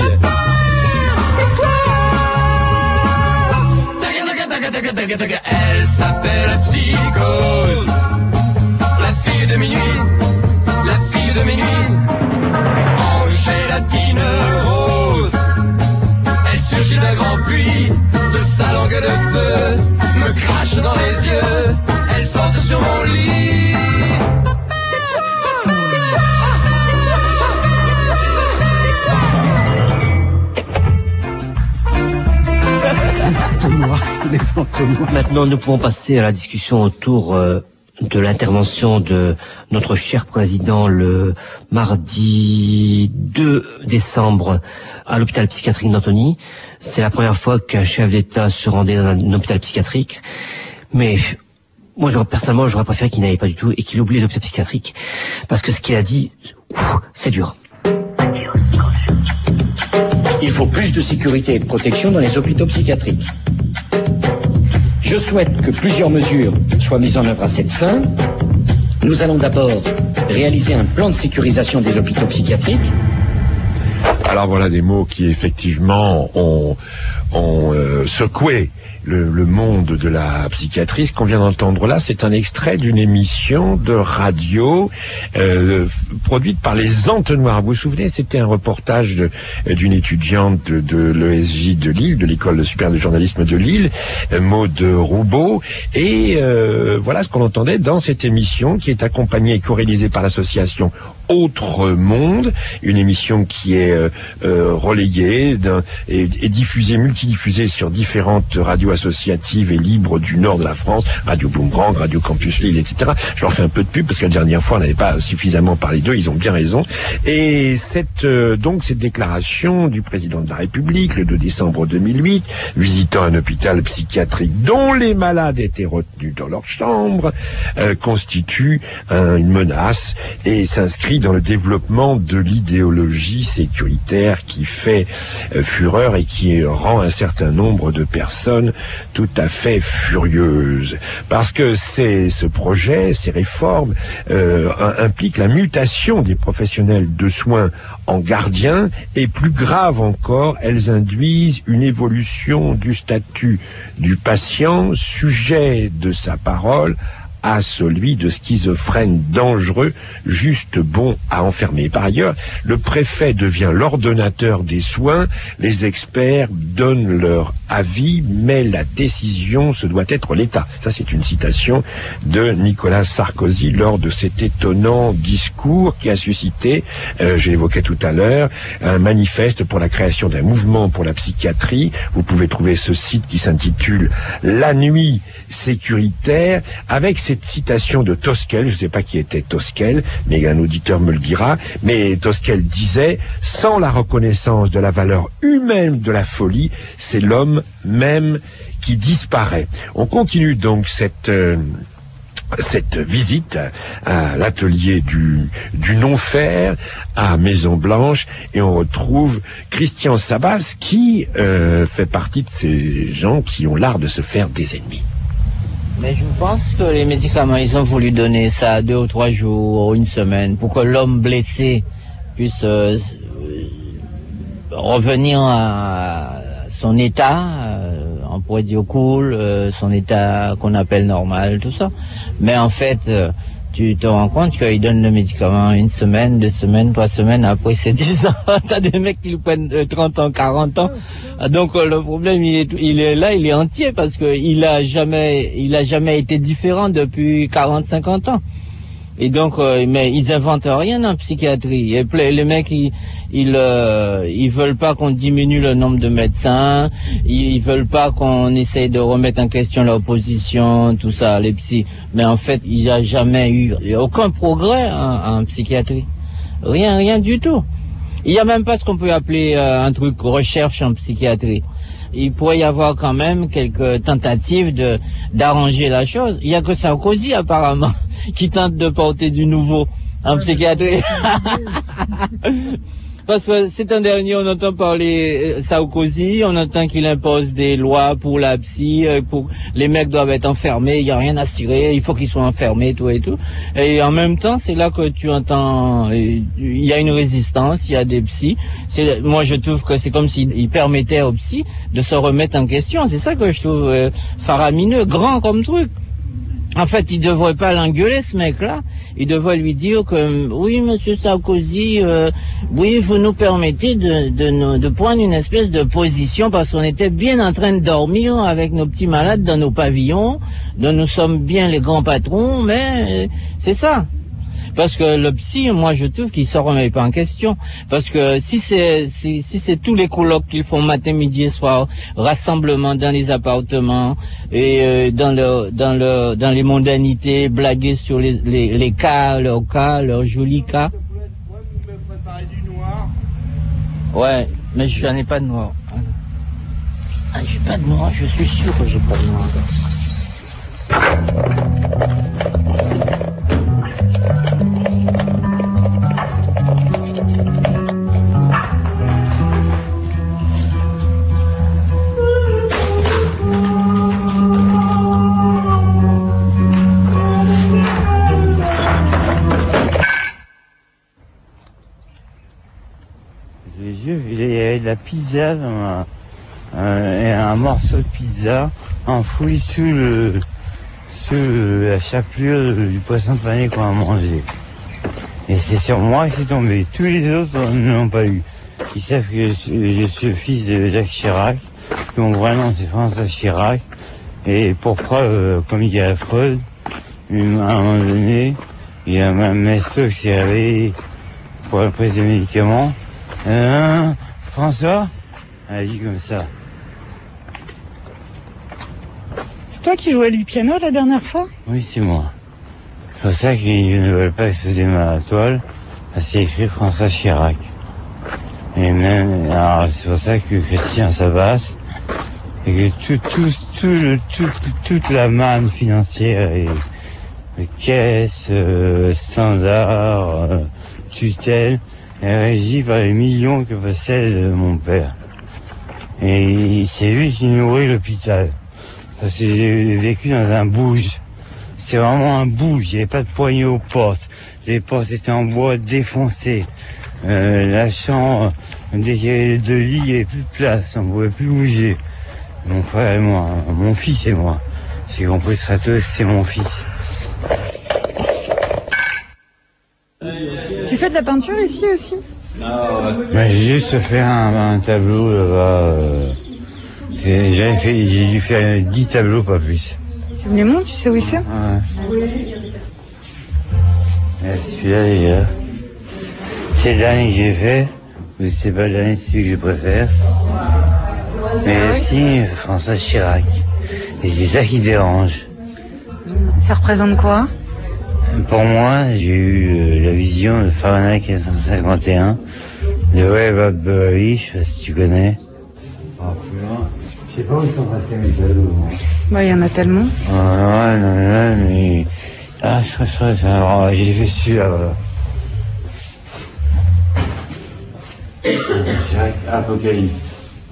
Elle s'appelle Psychose, la fille de minuit, la fille de minuit, Angélatine rose. Elle surgit d'un grand puits, de sa langue de feu, me crache dans les yeux, elle saute sur mon lit. Maintenant, nous pouvons passer à la discussion autour euh, de l'intervention de notre cher président le mardi deux décembre à l'hôpital psychiatrique d'Antony. C'est la première fois qu'un chef d'État se rendait dans un hôpital psychiatrique. Mais moi, j'aurais, personnellement, j'aurais préféré qu'il n'aille pas du tout et qu'il oublie l'hôpital psychiatrique. Parce que ce qu'il a dit, ouf, c'est dur. Il faut plus de sécurité et de protection dans les hôpitaux psychiatriques. Je souhaite que plusieurs mesures soient mises en œuvre à cette fin. Nous allons d'abord réaliser un plan de sécurisation des hôpitaux psychiatriques. Alors voilà des mots qui effectivement ont, ont euh, secoué le, le monde de la psychiatrie. Ce qu'on vient d'entendre là, c'est un extrait d'une émission de radio euh, produite par les Entonnoirs. Vous vous souvenez, c'était un reportage de, d'une étudiante de, de l'E S J de Lille, de l'École supérieure de journalisme de Lille, euh, Maude Roubaud. Et euh, voilà ce qu'on entendait dans cette émission qui est accompagnée et co-réalisée par l'association Autre Monde, une émission qui est euh, euh, relayée d'un, et, et diffusée, multidiffusée sur différentes radios associatives et libres du nord de la France, Radio Boomerang, Radio Campus Lille, et cetera. Je leur fais un peu de pub parce que la dernière fois on n'avait pas suffisamment parlé d'eux, ils ont bien raison. Et cette euh, donc cette déclaration du président de la République le deux décembre deux mille huit, visitant un hôpital psychiatrique dont les malades étaient retenus dans leur chambre, euh, constitue un, une menace et s'inscrit dans le développement de l'idéologie sécuritaire qui fait euh, fureur et qui rend un certain nombre de personnes tout à fait furieuses. Parce que c'est, ce projet, ces réformes euh, impliquent la mutation des professionnels de soins en gardiens et plus grave encore, elles induisent une évolution du statut du patient, sujet de sa parole, à celui de schizophrène dangereux, juste bon à enfermer. Par ailleurs, le préfet devient l'ordonnateur des soins, les experts donnent leur avis, mais la décision, ce doit être l'État. Ça, c'est une citation de Nicolas Sarkozy lors de cet étonnant discours qui a suscité, euh, je l'évoquais tout à l'heure, un manifeste pour la création d'un mouvement pour la psychiatrie. Vous pouvez trouver ce site qui s'intitule La Nuit sécuritaire, avec cette citation de Tosquel. Je ne sais pas qui était Tosquel, mais un auditeur me le dira. Mais Tosquel disait: sans la reconnaissance de la valeur humaine de la folie, c'est l'homme même qui disparaît. On continue donc cette euh, cette visite à l'atelier du, du non-faire à Maison-Blanche, et on retrouve Christian Sabas qui euh, fait partie de ces gens qui ont l'art de se faire des ennemis. Mais je pense que les médicaments, ils ont voulu donner ça deux ou trois jours, une semaine, pour que l'homme blessé puisse euh, revenir à son état, euh, on pourrait dire cool, euh, son état qu'on appelle normal, tout ça. Mais en fait, euh, tu te rends compte qu'ils donnent le médicament une semaine, deux semaines, trois semaines, après c'est dix ans. T'as des mecs qui le prennent de trente ans, quarante ans. Donc euh, le problème, il est, il est là, il est entier, parce que il a jamais, il a jamais été différent depuis quarante, cinquante ans. Et donc, euh, mais ils inventent rien en psychiatrie. Et les mecs, ils, ils, euh, ils veulent pas qu'on diminue le nombre de médecins. Ils, ils veulent pas qu'on essaye de remettre en question leur position, tout ça, les psys. Mais en fait, il n'y a jamais eu aucun progrès en, en psychiatrie. Rien, rien du tout. Il n'y a même pas ce qu'on peut appeler euh, un truc recherche en psychiatrie. Il pourrait y avoir quand même quelques tentatives de d'arranger la chose. Il y a que Sarkozy apparemment qui tente de porter du nouveau en psychiatrie. Parce que c'est un dernier, on entend parler Sarkozy, on entend qu'il impose des lois pour la psy, pour les mecs doivent être enfermés, il n'y a rien à cirer, il faut qu'ils soient enfermés, tout et tout. Et en même temps, c'est là que tu entends, il y a une résistance, il y a des psys. C'est, moi, je trouve que c'est comme s'il permettait aux psys de se remettre en question. C'est ça que je trouve euh, faramineux, grand comme truc. En fait, il devrait pas l'engueuler, ce mec-là. Il devrait lui dire que, oui, monsieur Sarkozy, euh, oui, vous nous permettez de, de, de prendre une espèce de position, parce qu'on était bien en train de dormir avec nos petits malades dans nos pavillons, dont nous sommes bien les grands patrons, mais euh, c'est ça. Parce que le psy, moi, je trouve qu'il se remet pas en question. Parce que si c'est si, si c'est tous les colloques qu'ils font matin, midi et soir, rassemblement dans les appartements et euh, dans le dans le dans les mondanités, blaguer sur les les, les cas, leurs cas, leurs jolis cas. Ouais, mais je n'en ai pas de noir. Ah, j'ai pas de noir, je suis sûr que j'ai pas de noir. Il y avait de la pizza dans ma, euh, et un morceau de pizza enfoui sous le sous le, la chapelure du poisson pané qu'on a mangé. Et c'est sur moi que c'est tombé. Tous les autres ne l'ont pas eu. Ils savent que je suis, je suis le fils de Jacques Chirac. Mon vrai nom c'est François Chirac. Et pour preuve, comme il y a la Freud, à un moment donné, il y a ma maestro qui s'est réveillé pour la prise des médicaments. Euh, François, elle a dit comme ça. C'est toi qui jouais du piano la dernière fois? Oui, c'est moi. C'est pour ça qu'ils ne veulent pas exposer ma toile. C'est écrit François Chirac. Et même, alors c'est pour ça que Christian Sabas, et que tout, tout, tout, le, tout, toute la manne financière et les caisses, euh, standards, euh, tutelle, est régie par les millions que possède mon père. Et c'est lui qui nourrit l'hôpital. Parce que j'ai vécu dans un bouge. C'est vraiment un bouge. Il n'y avait pas de poignée aux portes. Les portes étaient en bois défoncé. Euh, la chambre, dès qu'il y avait deux lits, il n'y avait plus de place. On ne pouvait plus bouger. Mon frère et moi, mon fils et moi. J'ai compris très tôt que c'était mon fils. fais de la peinture ici aussi? Ben, j'ai juste fait un, un tableau là-bas. Euh, c'est- j'avais fait, j'ai dû faire dix tableaux, pas plus. Tu me les montres, tu sais où c'est? Ouais. Et celui-là, les gars, c'est le dernier que j'ai fait, mais c'est pas le dernier, c'est celui que je préfère. Mais aussi François Chirac. Et c'est ça qui dérange. Ça représente quoi? Pour moi, j'ai eu euh, la vision de Fahrenheit mille neuf cent cinquante et un, de Wave Up Beverly, je sais pas si tu connais. Ah, plus loin. Je sais pas où sont passés mes tableaux. Bah, il y en a tellement. Ah, non, non, non, mais... Ah, je crois, je crois, c'est un... j'ai fait celui-là, voilà. Chirac, Apocalypse.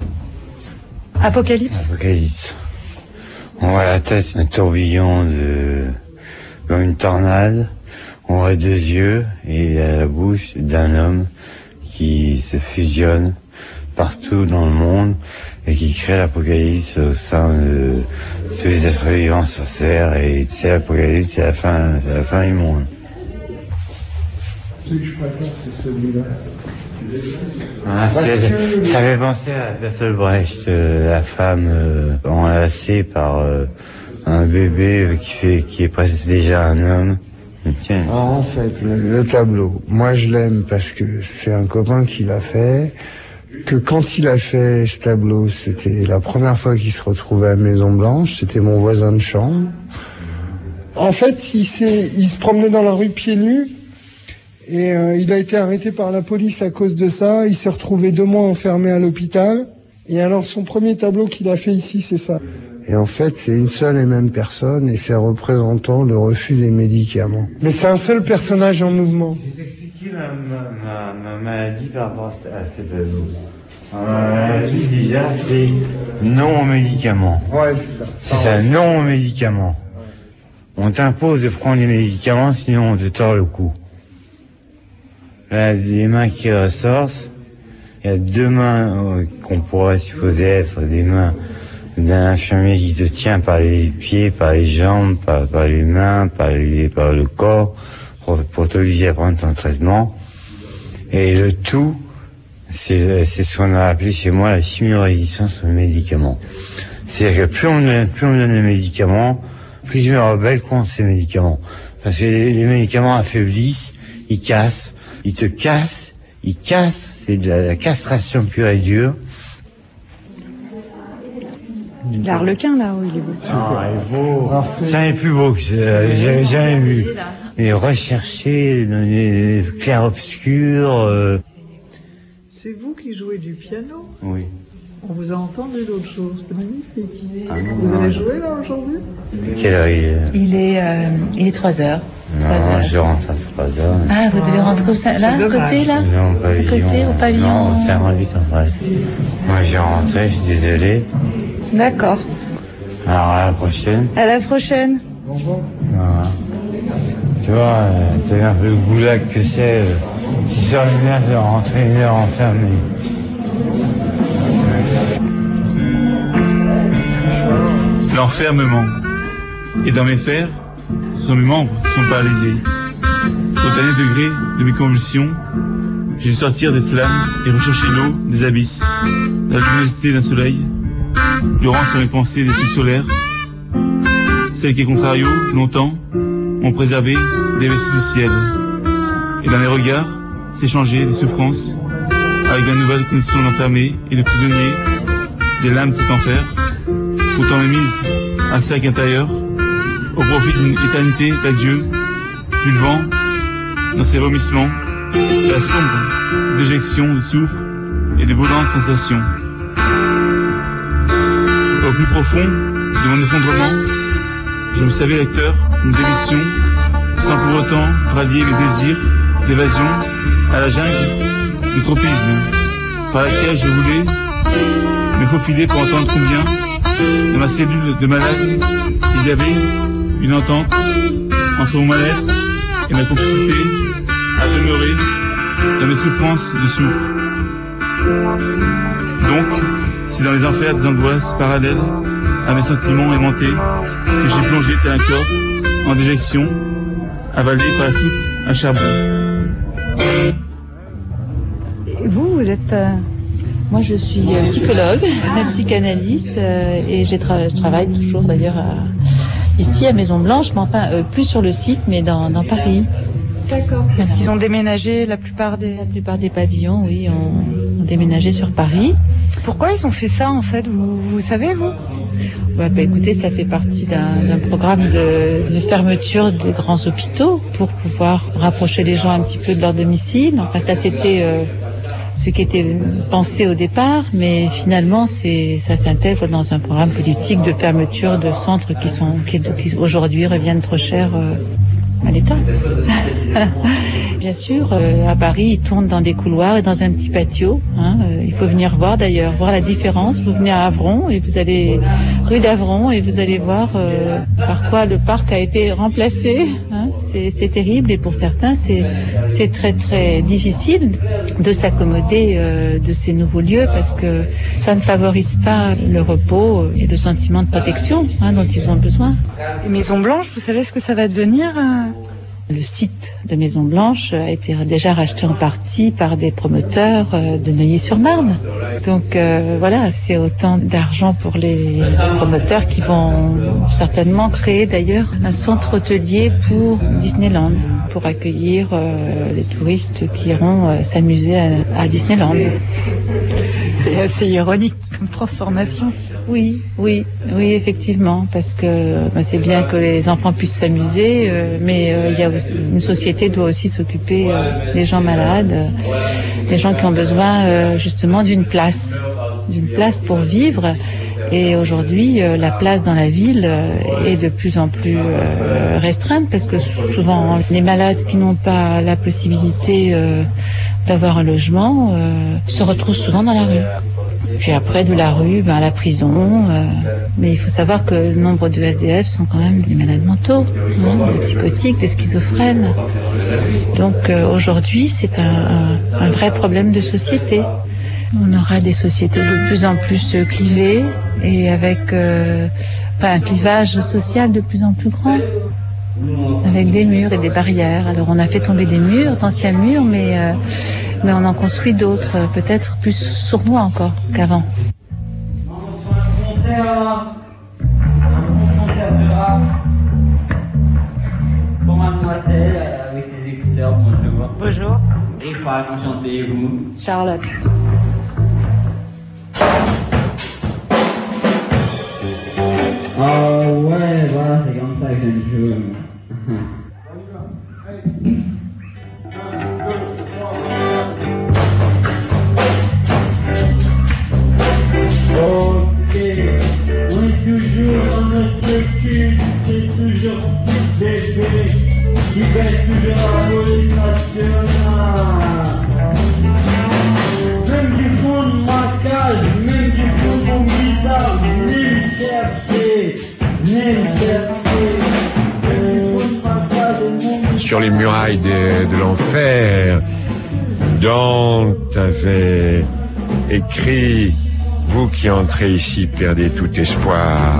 Apocalypse? Apocalypse. On voit la tête, un tourbillon de... comme une tornade. On voit deux yeux et la bouche d'un homme qui se fusionne partout dans le monde et qui crée l'apocalypse au sein de tous les êtres vivants sur Terre. Et tu sais, l'apocalypse, c'est la fin, c'est la fin du monde. Celui que je préfère, c'est celui-là. Ah, c'est- ça fait penser à Bertolt Brecht, euh, la femme euh, enlacée par euh, un bébé euh, qui fait, qui est presque déjà un homme. Tiens. Alors, en fait, le, le tableau, moi je l'aime parce que c'est un copain qui l'a fait, que quand il a fait ce tableau, c'était la première fois qu'il se retrouvait à Maison Blanche, c'était mon voisin de chambre. En fait, il, s'est, il se promenait dans la rue pieds nus, et euh, il a été arrêté par la police à cause de ça. Il s'est retrouvé deux mois enfermé à l'hôpital. Et alors son premier tableau qu'il a fait ici, c'est ça. Et en fait, c'est une seule et même personne, et c'est représentant le refus des médicaments. Mais c'est un seul personnage en mouvement. Je vais t'expliquer ma, ma, ma, ma maladie par rapport à ce tableau. Ma maladie, déjà, c'est non aux médicaments. Ouais, c'est ça. C'est ça, non aux médicaments. On t'impose de prendre les médicaments, sinon on te tord le cou. Là, les mains qui ressortent, il y a deux mains euh, qu'on pourrait supposer être des mains d'un infirmier qui te tient par les pieds, par les jambes, par, par les mains, par, les, par le corps, pour, pour t'obliger à prendre ton traitement. Et le tout, c'est c'est ce qu'on a appelé chez moi la chimio-résistance aux médicaments. C'est-à-dire que plus on, me- plus on me donne de médicaments, plus je me rebelle contre ces médicaments. Parce que les, les médicaments affaiblissent, ils cassent, ils te cassent, ils cassent, c'est de la, la castration pure et dure. L'arlequin, là, où il est beau. Ah, il est beau. Ça n'est plus beau que ça, j'avais jamais vu. Et rechercher dans les clairs-obscurs. Euh... C'est vous qui jouez du piano? Oui. On vous a entendu l'autre jour, c'était magnifique. Ah non, vous non. allez jouer là aujourd'hui? Quelle heure il est? Il est, euh, il est trois heures. Non, heures. je rentre à trois heures. Ah, vous devez rentrer au sein- là, à côté, là? Non, au pavillon. À côté, au pavillon. Non, c'est un vite en face. Moi, j'ai rentré, je suis désolé. D'accord. Alors, à la prochaine. À la prochaine. Voilà. Tu vois, euh, t'as vu un peu le goulag que c'est. Euh, tu sors une heure, tu vas rentrer une heure enfermé. L'enfermement. Et dans mes fers, ce sont mes membres qui sont paralysés. Au dernier degré de mes convulsions, j'ai dû sortir des flammes et rechercher l'eau des abysses, la luminosité d'un soleil, durant sur mes pensées les plus solaires, celles qui, contrario, longtemps, m'ont préservé des vessies du ciel. Et dans mes regards, s'échanger des souffrances avec la nouvelle condition d'enfermé et de prisonnier des lames de cet enfer, pourtant émise à sac intérieur, au profit d'une éternité d'adieu, du vent, dans ses vomissements, de la sombre déjection de souffle et de brûlantes sensations. Au plus profond de mon effondrement, je me savais lecteur d'une démission, sans pour autant rallier mes désirs d'évasion à la jungle du tropisme, par laquelle je voulais me faufiler pour entendre combien, dans ma cellule de malade, il y avait une entente entre mon mal-être et ma complicité à demeurer dans mes souffrances de soufre. Donc, c'est dans les enfers des angoisses parallèles à mes sentiments aimantés que j'ai plongé tel un corps en déjection, avalé par la soute à charbon. Et vous, vous êtes... Euh... Moi, je suis euh, psychologue, psychanalyste, euh, et j'ai tra- je travaille toujours d'ailleurs à, ici à Maison Blanche, mais enfin euh, plus sur le site, mais dans, dans Paris. D'accord. Parce qu'ils ont déménagé la plupart des... La plupart des pavillons, oui, ont, ont déménagé sur Paris. Pourquoi ils ont fait ça, en fait, vous, vous savez, vous? Ouais, bah, écoutez, ça fait partie d'un, d'un programme de, de fermeture des grands hôpitaux pour pouvoir rapprocher les gens un petit peu de leur domicile. Enfin, ça, c'était... Euh, ce qui était pensé au départ, mais finalement, c'est, ça s'intègre dans un programme politique de fermeture de centres qui sont, qui, qui aujourd'hui reviennent trop cher euh, à l'État. Bien sûr, euh, à Paris, ils tournent dans des couloirs et dans un petit patio. Hein, euh, il faut venir voir d'ailleurs, voir la différence. Vous venez à Avron et vous allez rue d'Avron et vous allez voir euh, par quoi le parc a été remplacé. Hein, c'est, c'est terrible et pour certains, c'est, c'est très très difficile de s'accommoder euh, de ces nouveaux lieux parce que ça ne favorise pas le repos et le sentiment de protection hein, dont ils ont besoin. Et Maison Blanche, vous savez ce que ça va devenir euh... Le site de Maison Blanche a été déjà racheté en partie par des promoteurs de Neuilly-sur-Marne. Donc euh, voilà, c'est autant d'argent pour les promoteurs qui vont certainement créer d'ailleurs un centre hôtelier pour Disneyland, pour accueillir euh, les touristes qui iront euh, s'amuser à, à Disneyland. C'est assez ironique comme transformation. Oui, oui, oui, effectivement, parce que bah, c'est bien que les enfants puissent s'amuser, euh, mais euh, il y a aussi, une société doit aussi s'occuper euh, des gens malades, euh, des gens qui ont besoin euh, justement d'une place, d'une place pour vivre. Et aujourd'hui, euh, la place dans la ville euh, est de plus en plus euh, restreinte parce que souvent les malades qui n'ont pas la possibilité euh, d'avoir un logement euh, se retrouvent souvent dans la rue. Puis après, de la rue, ben, la prison. Euh, mais il faut savoir que le nombre de S D F sont quand même des malades mentaux, hein, des psychotiques, des schizophrènes. Donc euh, aujourd'hui, c'est un, un, un vrai problème de société. On aura des sociétés de plus en plus clivées et avec euh, enfin, un clivage social de plus en plus grand, avec des murs et des barrières. Alors on a fait tomber des murs, d'anciens murs, mais, euh, mais on en construit d'autres, peut-être plus sournois encore qu'avant. Pour mademoiselle, avec ses écouteurs, bonjour. Bonjour. Et il faudra qu'on chantez vous. Charlotte. Oh ouais, voilà, c'est comme ça que j'aime jouer. Ok, on est toujours dans notre cul, c'est toujours petit bébé qui baisse toujours la police nationale. Même du fond de ma cage, même du fond de mon guitare, venez me chercher, venez me chercher. Sur les murailles de, de l'enfer, Dante avait écrit « Vous qui entrez ici perdez tout espoir ».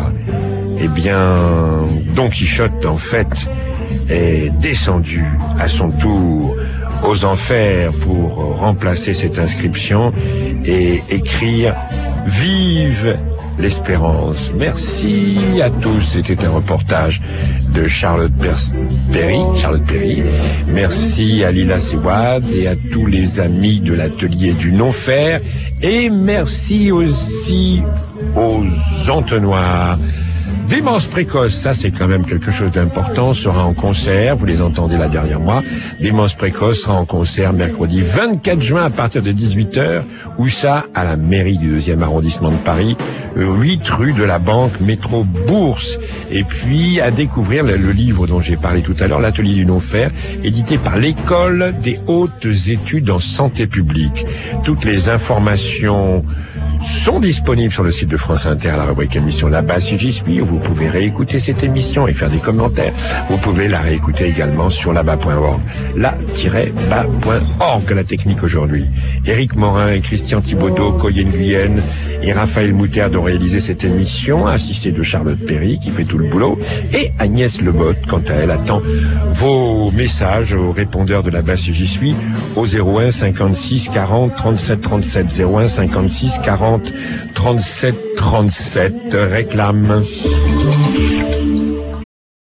Eh bien, Don Quichotte, en fait, est descendu à son tour aux enfers pour remplacer cette inscription et écrire « Vive l'espérance ». Merci à tous. C'était un reportage de Charlotte Perry. Charlotte Perry. Merci à Lila Sewad et à tous les amis de l'atelier du non-faire. Et merci aussi aux entonnoirs. Démence précoce, ça c'est quand même quelque chose d'important, sera en concert, vous les entendez là derrière moi. Démence précoce sera en concert mercredi vingt-quatre juin à partir de dix-huit heures, où ça, à la mairie du deuxième arrondissement de Paris, huit rue de la Banque Métro Bourse. Et puis à découvrir le, le livre dont j'ai parlé tout à l'heure, l'atelier du non-faire, édité par l'École des hautes études en santé publique. Toutes les informations sont disponibles sur le site de France Inter à la rubrique émission Là-bas si j'y suis, où vous pouvez réécouter cette émission et faire des commentaires. Vous pouvez la réécouter également sur là-bas point org. là-bas point org, la technique aujourd'hui. Éric Morin et Christian Thibaudeau, Coyenne Guyenne et Raphaël Moutarde ont réalisé cette émission, assisté de Charlotte Perry qui fait tout le boulot, et Agnès Lebotte, quant à elle, attend vos messages au répondeur de Là-bas si j'y suis au zéro un cinquante-six quarante trente-sept trente-sept, zéro un cinquante-six quarante trente-sept trente-sept. Réclame.